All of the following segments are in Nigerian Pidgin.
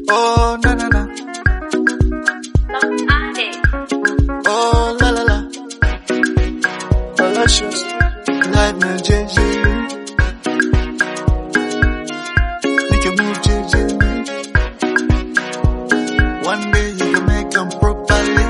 Oh, na na na. Oh, la la la. Delicious. Life na JJ. Make you move JJ. One day you can make them properly.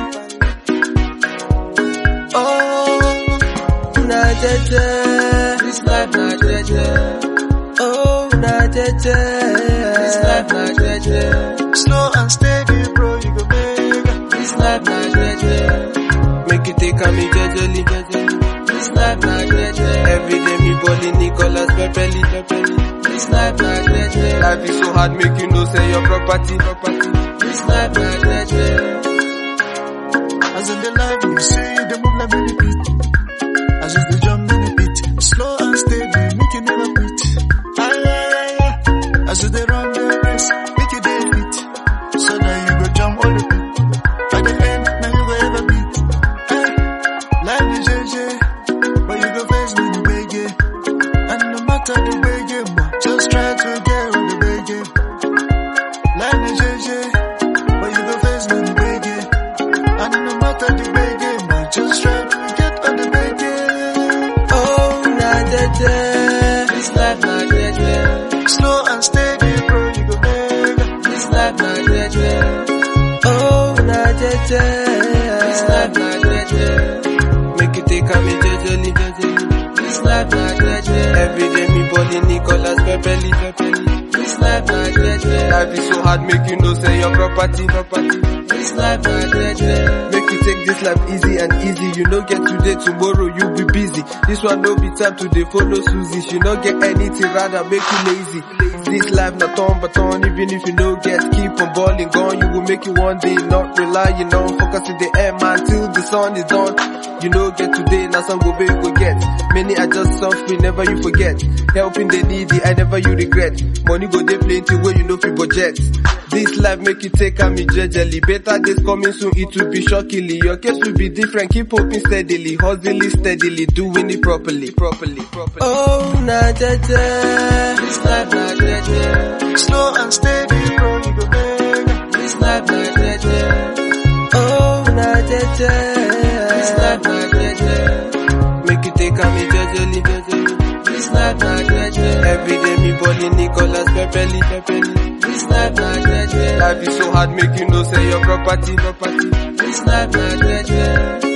Oh, na JJ. This life na JJ. Oh, na JJ. This life na JJ. Slow and steady, bro, you go make this life na JJ. Make you take a me jejely. This life na JJ. Every day me balling Nicolas Pepeli. This life na JJ. Life is so hard, make you know say your property. This life na JJ. as in the life you see, they move like millipede. As if they jump millipede. Slow and steady, make you never quit. As if they run the race, make you day fit. So that you go jump all the way. At the end, now you go ever beat. Life is JJ, but you go face with the big game. And no matter the big game, just try to get on the big game. Life is JJ, but you go face with the big game. And no matter the big game, just try to get on the big game. Oh, na JJ. This life na JJ. Slow and steady, bro, you go make This life na JJ. Oh, na JJ. This life na JJ. Make you take a me jejely. This life na JJ. Every day me balling Nicolas Pepeli. This life na JJ. Life is so hard, make you know say your property. This life na JJ. Make you take this life easy and easy. You no get today, tomorrow you be busy. This one no be time to dey follow Susie. She no get anything, rather make you lazy. This life not turn but turn, even if you no get, keep on balling, gone. You will make it one day, not relying on focus in the air, man, till the sun is done. You no get today, now some go big go get. Many are just suffering, never you forget. Helping the needy, I never you regret. Money go dey plenty where you know fi budget. This life make you take a me jejely. Better days coming soon, it will be shockingly. Your case will be different, keep hoping steadily, hustling steadily, doing it properly. Oh, na JJ. This life na JJ. slow and steady, bro, you go make This life na JJ. Oh, na JJ. This life na JJ. Make you take a me jejely. This life na JJ. Every day me balling Nicolas Pepeli. This life na JJ. Life is so hard, make you know say your property. This life na JJ.